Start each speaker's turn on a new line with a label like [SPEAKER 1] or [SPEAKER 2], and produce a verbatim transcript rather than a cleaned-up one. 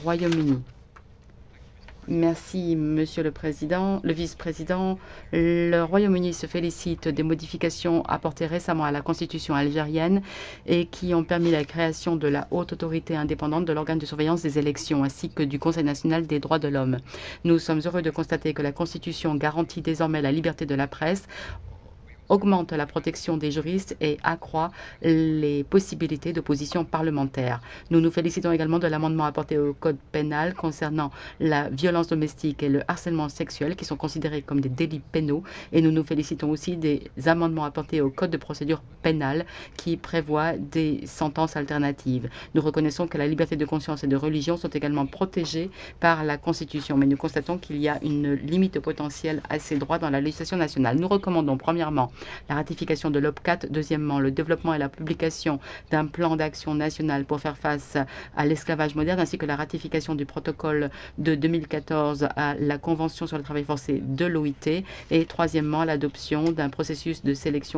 [SPEAKER 1] Royaume-Uni. Merci, Monsieur le Président, le Vice-président. Le Royaume-Uni se félicite des modifications apportées récemment à la Constitution algérienne et qui ont permis la création de la haute autorité indépendante de l'organe de surveillance des élections ainsi que du Conseil national des droits de l'homme. Nous sommes heureux de constater que la Constitution garantit désormais la liberté de la presse, augmente la protection des juristes et accroît les possibilités d'opposition parlementaire. Nous nous félicitons également de l'amendement apporté au code pénal concernant la violence domestique et le harcèlement sexuel qui sont considérés comme des délits pénaux et nous nous félicitons aussi des amendements apportés au code de procédure pénale qui prévoient des sentences alternatives. Nous reconnaissons que la liberté de conscience et de religion sont également protégées par la Constitution, mais nous constatons qu'il y a une limite potentielle à ces droits dans la législation nationale. Nous recommandons premièrement la ratification de l'OPCAT, deuxièmement le développement et la publication d'un plan d'action national pour faire face à l'esclavage moderne, ainsi que la ratification du protocole de deux mille quatorze à la Convention sur le travail forcé de l'O I T, et troisièmement l'adoption d'un processus de sélection